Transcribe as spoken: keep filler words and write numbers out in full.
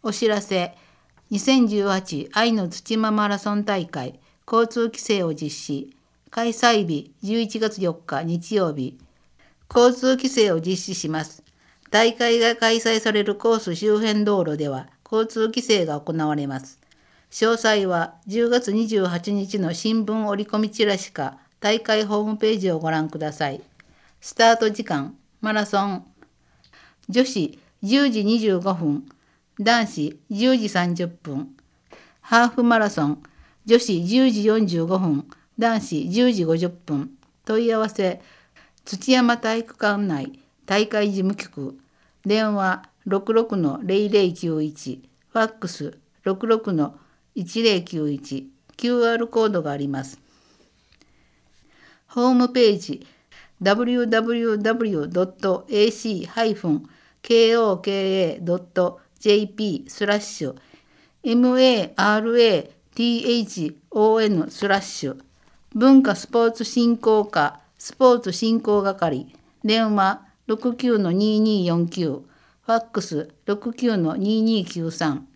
お知らせ。にせんじゅうはち愛の土間マラソン大会交通規制を実施。開催日じゅういちがつよっか日曜日。交通規制を実施します。大会が開催されるコース周辺道路では交通規制が行われます。詳細はじゅうがつにじゅうはちにちの新聞折り込みチラシか大会ホームページをご覧ください。スタート時間、マラソン。女子じゅうじにじゅうごふん、男子じゅうじさんじゅっぷん。ハーフマラソン、女子じゅうじよんじゅうごふん、男子じゅうじごじゅっぷん。問い合わせ、土山体育館内大会事務局。電話 ろくろくのゼロゼロきゅういち、ファックス ろくろくのいちゼロきゅういち、キューアール コードがあります。ホームページ ダブリューダブリューダブリュードットエーシーハイフンケーオーケーエードットジェーピー スラッシュ エムエーアールエーティーエイチオーエヌ スラッシュ文化スポーツ振興課スポーツ振興係。電話 ろくきゅうのにーにーよんきゅう、ファックス ろくきゅうのにーにーきゅうさん。